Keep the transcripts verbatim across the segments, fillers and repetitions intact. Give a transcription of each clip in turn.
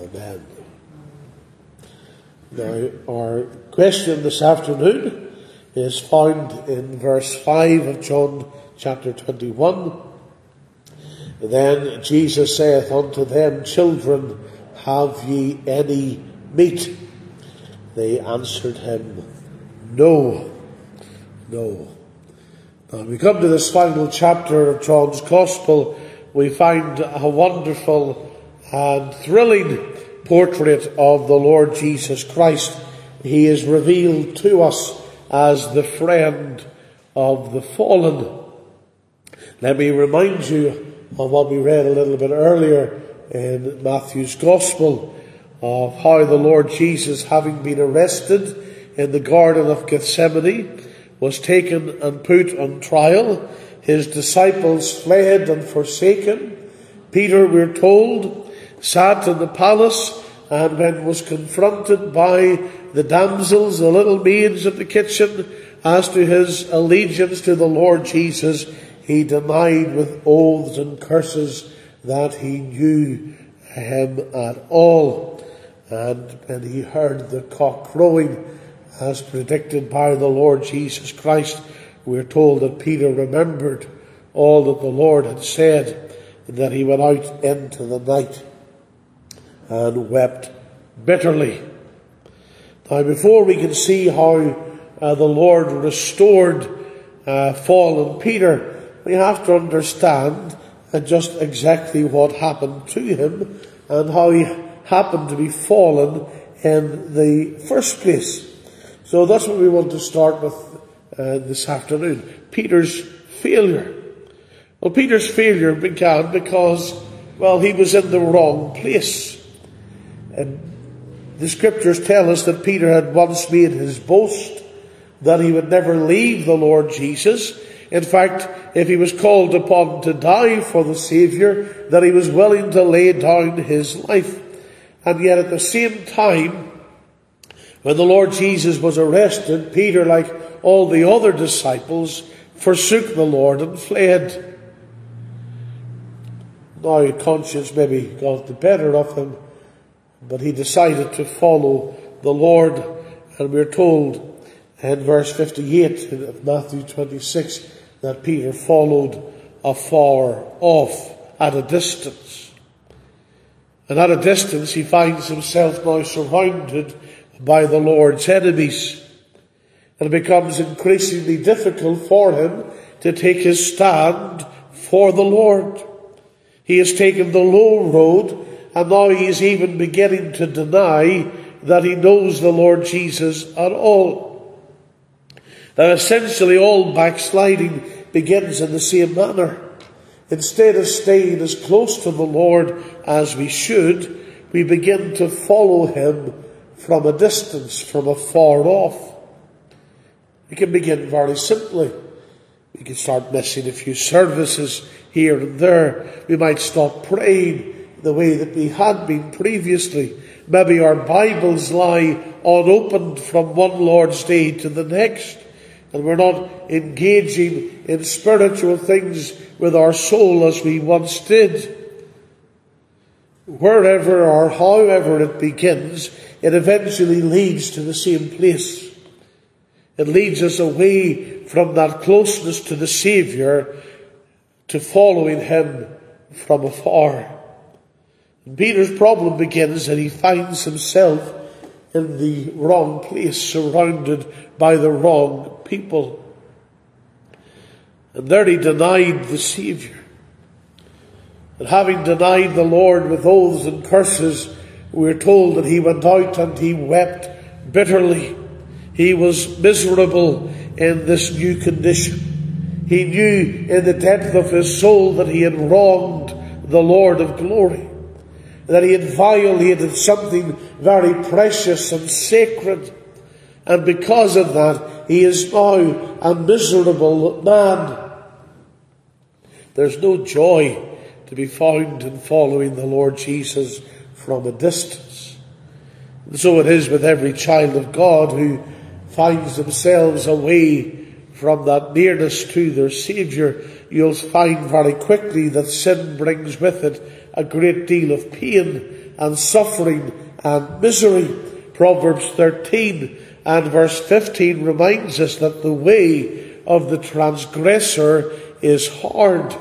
Amen. Now, our question this afternoon is found in verse five of John chapter twenty-one. Then Jesus saith unto them, Children, have ye any meat? They answered him, No. No. Now, we come to this final chapter of John's Gospel. We find a wonderful and thrilling portrait of the Lord Jesus Christ. He is revealed to us as the friend of the fallen. Let me remind you of what we read a little bit earlier in Matthew's Gospel, of how the Lord Jesus, having been arrested in the Garden of Gethsemane, was taken and put on trial. His disciples fled and forsaken. Peter, we're told, sat in the palace, and when was confronted by the damsels, the little maids of the kitchen, as to his allegiance to the Lord Jesus, he denied with oaths and curses that he knew him at all. And when he heard the cock crowing, as predicted by the Lord Jesus Christ, we're told that Peter remembered all that the Lord had said, and that he went out into the night and wept bitterly. Now, before we can see how uh, the Lord restored uh, fallen Peter, we have to understand uh, just exactly what happened to him and how he happened to be fallen in the first place. So that's what we want to start with uh, this afternoon. Peter's failure. Well, Peter's failure began because, well, he was in the wrong place. And the scriptures tell us that Peter had once made his boast that he would never leave the Lord Jesus. In fact, if he was called upon to die for the Saviour, that he was willing to lay down his life. And yet at the same time, when the Lord Jesus was arrested, Peter, like all the other disciples, forsook the Lord and fled. Now conscience maybe got the better of him, but he decided to follow the Lord. And we're told in verse fifty-eight of Matthew twenty-six that Peter followed afar off, at a distance. And at a distance he finds himself now surrounded by the Lord's enemies. And it becomes increasingly difficult for him to take his stand for the Lord. He has taken the low road, and now he is even beginning to deny that he knows the Lord Jesus at all. Now, essentially all backsliding begins in the same manner. Instead of staying as close to the Lord as we should, we begin to follow him from a distance, from afar off. We can begin very simply. We can start missing a few services here and there. We might stop praying the way that we had been previously. Maybe our Bibles lie unopened from one Lord's Day to the next, and we're not engaging in spiritual things with our soul as we once did. Wherever or however it begins, it eventually leads to the same place. It leads us away from that closeness to the Saviour to following him from afar. And Peter's problem begins that he finds himself in the wrong place, surrounded by the wrong people. And there he denied the Saviour. And having denied the Lord with oaths and curses, we're told that he went out and he wept bitterly. He was miserable in this new condition. He knew in the depth of his soul that he had wronged the Lord of glory, that he had violated something very precious and sacred. And because of that, he is now a miserable man. There's no joy to be found in following the Lord Jesus from a distance. And so it is with every child of God who finds themselves away from that nearness to their Saviour. You'll find very quickly that sin brings with it a great deal of pain and suffering and misery. Proverbs thirteen and verse fifteen reminds us that the way of the transgressor is hard.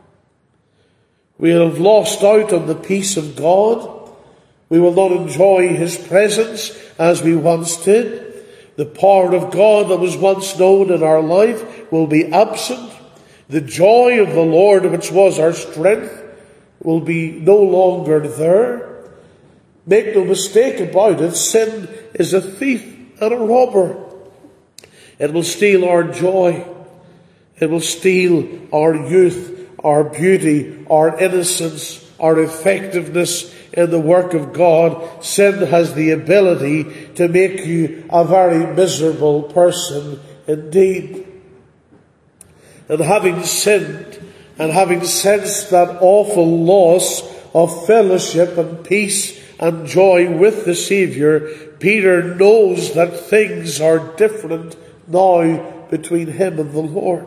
We have lost out on the peace of God. We will not enjoy his presence as we once did. The power of God that was once known in our life will be absent. The joy of the Lord, which was our strength, will be no longer there. Make no mistake about it, sin is a thief and a robber. It will steal our joy. It will steal our youth, our beauty, our innocence, our effectiveness in the work of God. Sin has the ability to make you a very miserable person indeed. And having sinned, and having sensed that awful loss of fellowship and peace and joy with the Saviour, Peter knows that things are different now between him and the Lord.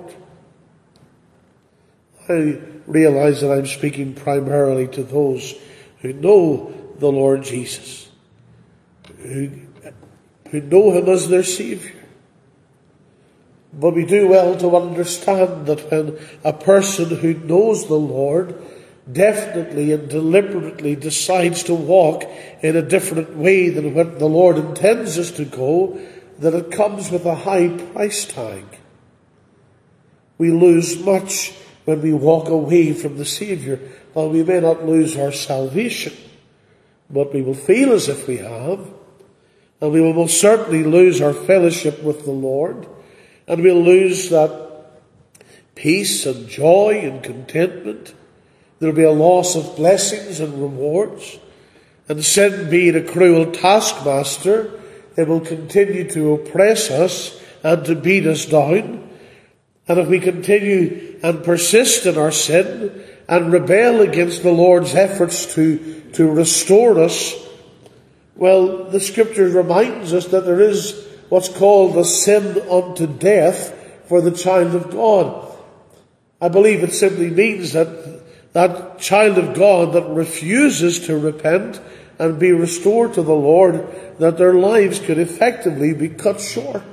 I realize that I'm speaking primarily to those who know the Lord Jesus, who, who know him as their Saviour. But we do well to understand that when a person who knows the Lord definitely and deliberately decides to walk in a different way than what the Lord intends us to go, that it comes with a high price tag. We lose much when we walk away from the Saviour. Well, we may not lose our salvation, but we will feel as if we have, and we will most certainly lose our fellowship with the Lord, and we'll lose that peace and joy and contentment. There'll be a loss of blessings and rewards. And sin being a cruel taskmaster, it will continue to oppress us and to beat us down. And if we continue and persist in our sin and rebel against the Lord's efforts to, to restore us, well, the Scripture reminds us that there is what's called a sin unto death for the child of God. I believe it simply means that that child of God that refuses to repent and be restored to the Lord, that their lives could effectively be cut short.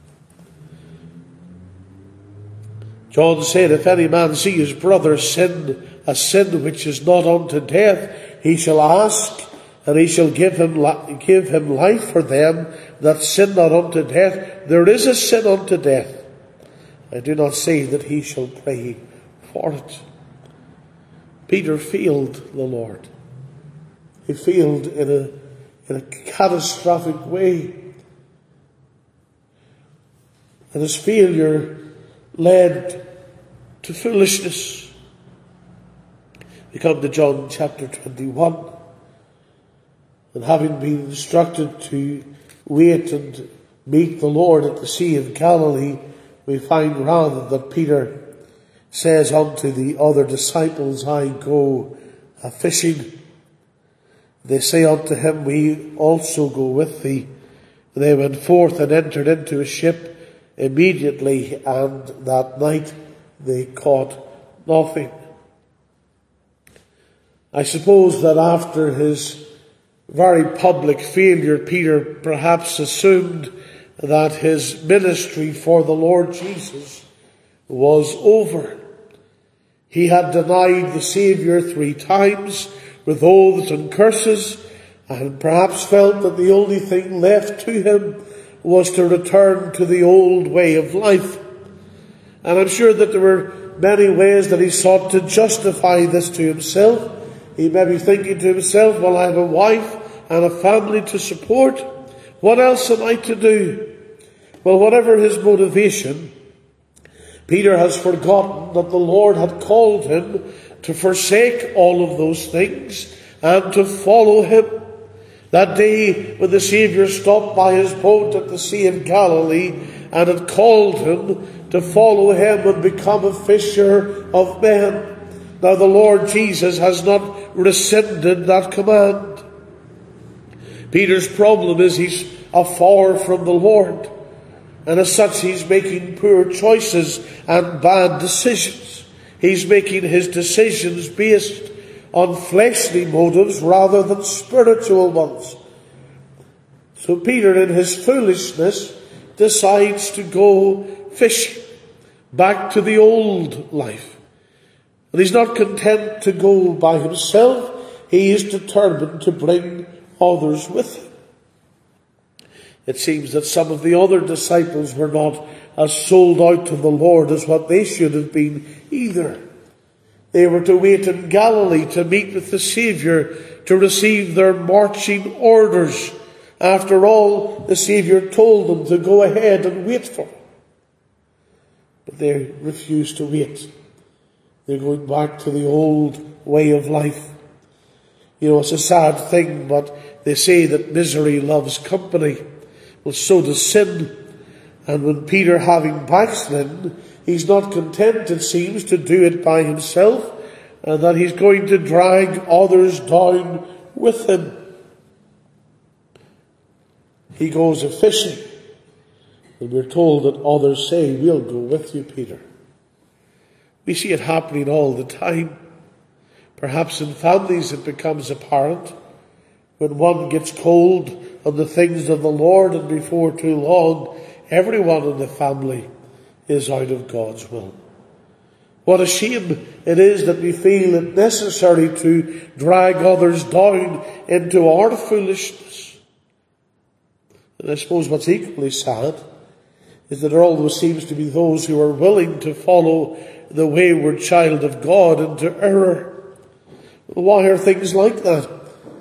John said, if any man see his brother sin a sin which is not unto death, he shall ask, and he shall give him li- give him life for them that sin not unto death. There is a sin unto death. I do not say that he shall pray for it. Peter failed the Lord. He failed in a, in a catastrophic way. And his failure led to foolishness. We come to John chapter twenty-one. And having been instructed to wait and meet the Lord at the Sea of Galilee, we find rather that Peter says unto the other disciples, I go a fishing. They say unto him, we also go with thee. They went forth and entered into a ship immediately, and that night they caught nothing. I suppose that after his very public failure, Peter perhaps assumed that his ministry for the Lord Jesus was over. He had denied the Saviour three times with oaths and curses, and perhaps felt that the only thing left to him was to return to the old way of life. And I'm sure that there were many ways that he sought to justify this to himself. He may be thinking to himself, well, I have a wife and a family to support. What else am I to do? Well, whatever his motivation, Peter has forgotten that the Lord had called him to forsake all of those things and to follow him. That day when the Saviour stopped by his boat at the Sea of Galilee and had called him to follow him and become a fisher of men. Now the Lord Jesus has not rescinded that command. Peter's problem is he's afar from the Lord. And as such, he's making poor choices and bad decisions. He's making his decisions based on fleshly motives rather than spiritual ones. So Peter, in his foolishness, decides to go fishing, back to the old life. And he's not content to go by himself. He is determined to bring others with him. It seems that some of the other disciples were not as sold out to the Lord as what they should have been either. They were to wait in Galilee to meet with the Saviour, to receive their marching orders. After all, the Saviour told them to go ahead and wait for him. But they refused to wait. They're going back to the old way of life. You know, it's a sad thing, but they say that misery loves company. Well, so does sin. And when Peter, having backslidden, he's not content, it seems, to do it by himself, and that he's going to drag others down with him. He goes a fishing, and we're told that others say, "We'll go with you, Peter." We see it happening all the time. Perhaps in families it becomes apparent when one gets cold on the things of the Lord, and before too long everyone in the family is out of God's will. What a shame it is that we feel it necessary to drag others down into our foolishness. And I suppose what's equally sad is that there always seems to be those who are willing to follow the wayward child of God into error. Why are things like that?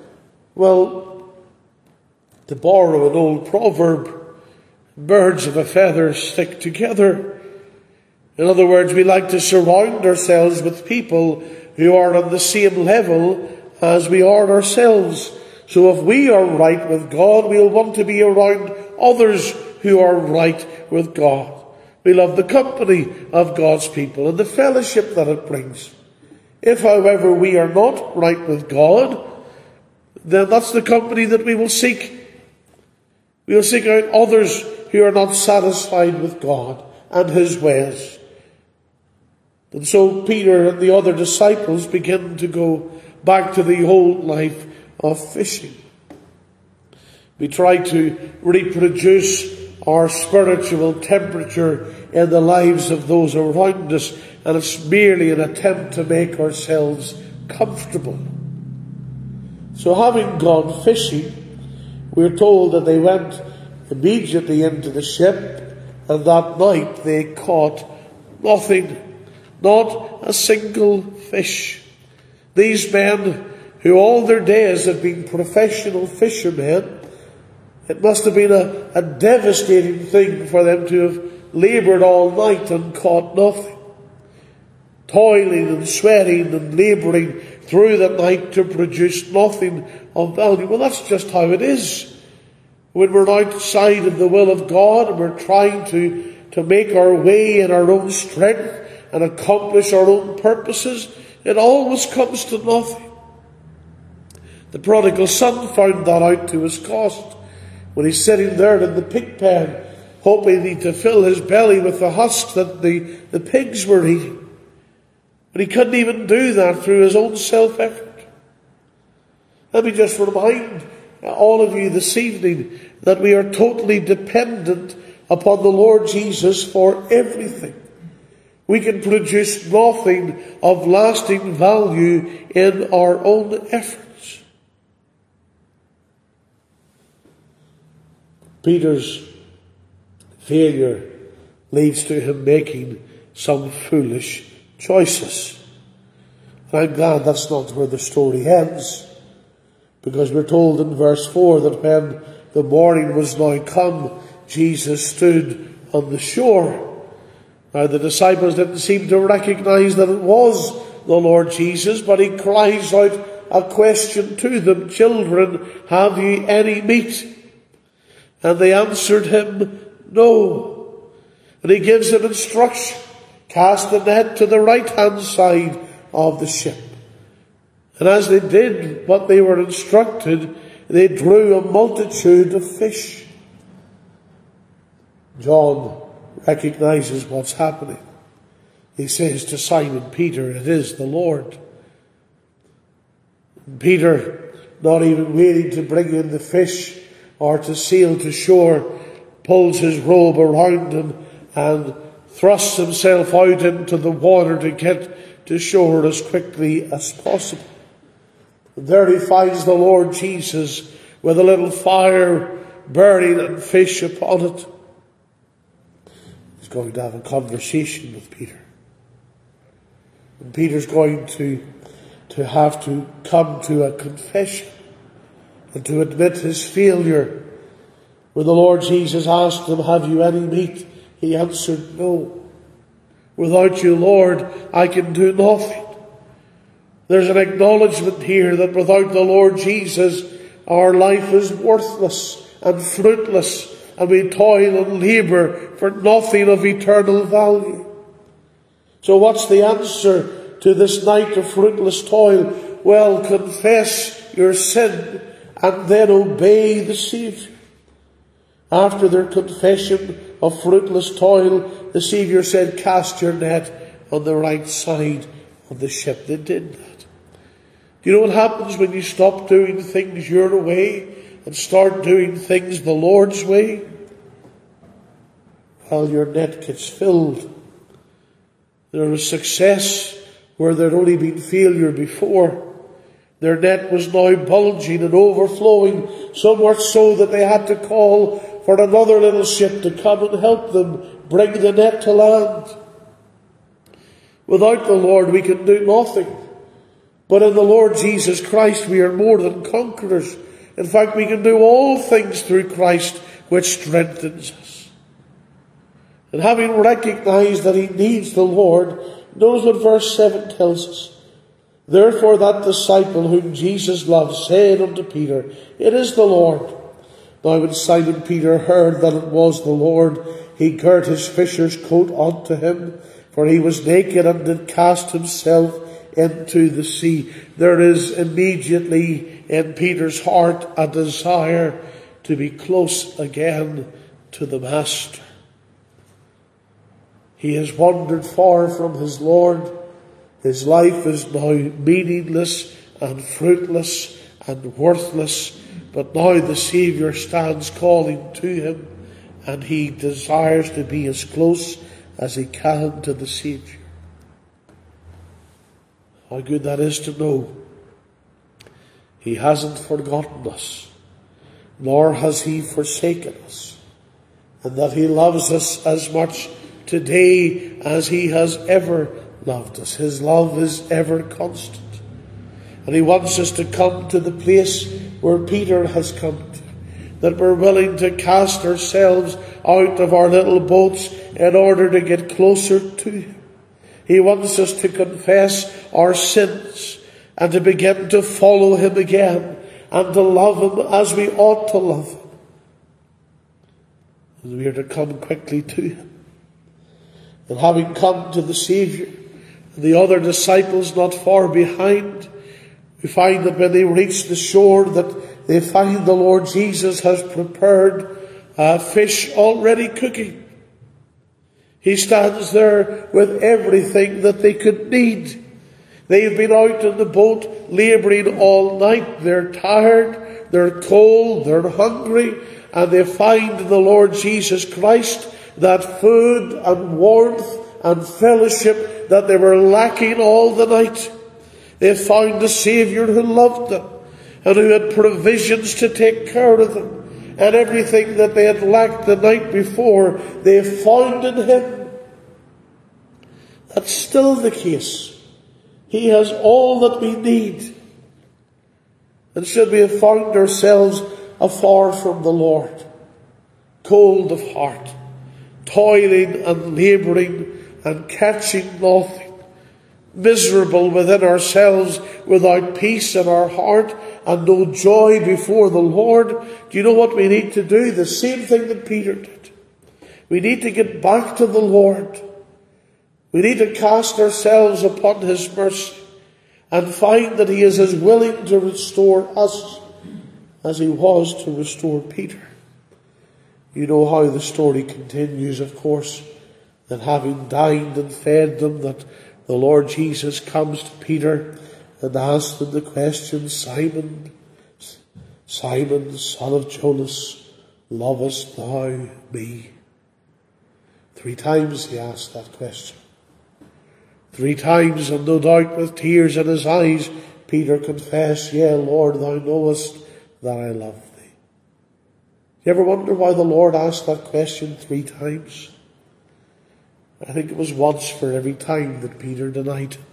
Well, to borrow an old proverb, birds of a feather stick together. In other words, we like to surround ourselves with people who are on the same level as we are ourselves. So if we are right with God, we'll want to be around others who are right with God. We love the company of God's people and the fellowship that it brings. If, however, we are not right with God, then that's the company that we will seek. We will seek out others who are not satisfied with God and his ways. And so Peter and the other disciples begin to go back to the old life of fishing. We try to reproduce our spiritual temperature in the lives of those around us, and it's merely an attempt to make ourselves comfortable. So having gone fishing, we're told that they went immediately into the ship, and that night they caught nothing, not a single fish. These men, who all their days had been professional fishermen, it must have been a, a devastating thing for them to have laboured all night and caught nothing. Toiling and sweating and labouring through the night to produce nothing of value. Well, that's just how it is. When we're outside of the will of God and we're trying to, to make our way in our own strength and accomplish our own purposes, it always comes to nothing. The prodigal son found that out to his cost when he's sitting there in the pig pen, hoping to fill his belly with the husks that the, the pigs were eating. But he couldn't even do that through his own self-effort. Let me just remind all of you this evening that we are totally dependent upon the Lord Jesus for everything. We can produce nothing of lasting value in our own efforts. Peter's failure leads to him making some foolish choices. And I'm glad that's not where the story ends, because we're told in verse four that when the morning was now come, Jesus stood on the shore. Now the disciples didn't seem to recognize that it was the Lord Jesus, but he cries out a question to them, "Children, have ye any meat?" And they answered him, "No." And he gives them instruction: cast the net to the right hand side of the ship. And as they did what they were instructed, they drew a multitude of fish. John recognizes what's happening. He says to Simon Peter, "It is the Lord." Peter, not even waiting to bring in the fish or to sail to shore, pulls his robe around him and thrusts himself out into the water to get to shore as quickly as possible. And there he finds the Lord Jesus with a little fire burning and fish upon it. He's going to have a conversation with Peter. And Peter's going to, to have to come to a confession and to admit his failure. When the Lord Jesus asked him, "Have you any meat?" he answered, "No. Without you, Lord, I can do nothing." There's an acknowledgement here that without the Lord Jesus, our life is worthless and fruitless, and we toil and labour for nothing of eternal value. So what's the answer to this night of fruitless toil? Well, confess your sin and then obey the Saviour. After their confession of fruitless toil, the Saviour said, "Cast your net on the right side of the ship." They did that. Do you know what happens when you stop doing things your way and start doing things the Lord's way? Well, your net gets filled. There was success where there'd only been failure before. Their net was now bulging and overflowing, so much so that they had to call for another little ship to come and help them bring the net to land. Without the Lord we can do nothing. But in the Lord Jesus Christ we are more than conquerors. In fact, we can do all things through Christ, which strengthens us. And having recognized that he needs the Lord, notice what verse seven tells us. Therefore that disciple whom Jesus loved said unto Peter, "It is the Lord." Now when Simon Peter heard that it was the Lord, he girt his fisher's coat unto him, for he was naked, and did cast himself into the sea. There is immediately in Peter's heart a desire to be close again to the Master. He has wandered far from his Lord. His life is now meaningless and fruitless and worthless. But now the Saviour stands calling to him, and he desires to be as close as he can to the Saviour. How good that is to know he hasn't forgotten us, nor has he forsaken us, and that he loves us as much today as he has ever loved us. His love is ever constant. And he wants us to come to the place where Peter has come to, that we're willing to cast ourselves out of our little boats in order to get closer to him. He wants us to confess our sins and to begin to follow him again and to love him as we ought to love him. And we are to come quickly to him. And having come to the Saviour, and the other disciples not far behind, we find that when they reach the shore, that they find the Lord Jesus has prepared uh, fish already cooking. He stands there with everything that they could need. They've been out in the boat labouring all night. They're tired, they're cold, they're hungry, and they find in the Lord Jesus Christ that food and warmth and fellowship that they were lacking all the night. They found a Saviour who loved them and who had provisions to take care of them. And everything that they had lacked the night before, they found in him. That's still the case. He has all that we need. And should we have found ourselves afar from the Lord, cold of heart, toiling and labouring and catching nothing, miserable within ourselves, without peace in our heart and no joy before the Lord, do you know what we need to do? The same thing that Peter did. We need to get back to the Lord. We need to cast ourselves upon his mercy and find that he is as willing to restore us as he was to restore Peter. You know how the story continues, of course, that having dined and fed them, that the Lord Jesus comes to Peter and asked him the question, Simon, Simon, son of Jonas, lovest thou me? Three times he asked that question. Three times, and no doubt with tears in his eyes, Peter confessed, Yea, Lord, thou knowest that I love thee. You ever wonder why the Lord asked that question three times? I think it was once for every time that Peter denied him.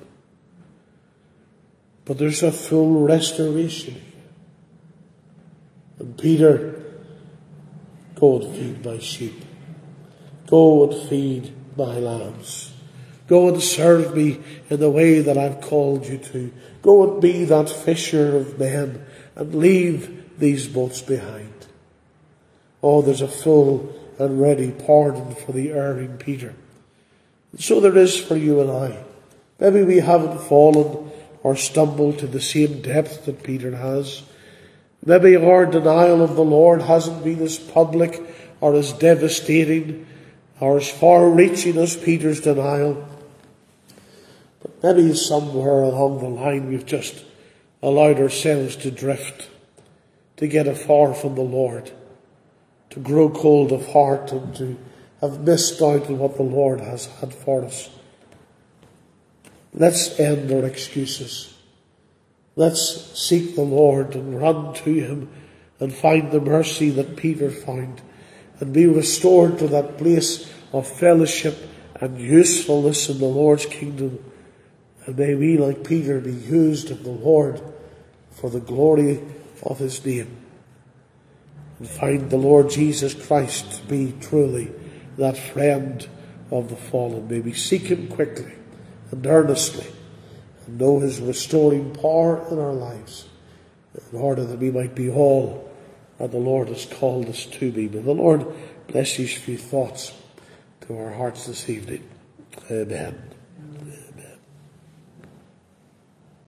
But there's a full restoration here. And Peter, go and feed my sheep. Go and feed my lambs. Go and serve me in the way that I've called you to. Go and be that fisher of men and leave these boats behind. Oh, there's a full and ready pardon for the erring Peter. And so there is for you and I. Maybe we haven't fallen or stumbled to the same depth that Peter has. Maybe our denial of the Lord hasn't been as public or as devastating or as far-reaching as Peter's denial. But maybe somewhere along the line we've just allowed ourselves to drift, to get afar from the Lord, to grow cold of heart and to have missed out on what the Lord has had for us. Let's end our excuses. Let's seek the Lord and run to him and find the mercy that Peter found and be restored to that place of fellowship and usefulness in the Lord's kingdom. And may we, like Peter, be used of the Lord for the glory of his name. And find the Lord Jesus Christ to be truly that friend of the fallen. May we seek him quickly and earnestly and know his restoring power in our lives in order that we might be all that the Lord has called us to be. May the Lord bless these few thoughts to our hearts this evening. Amen.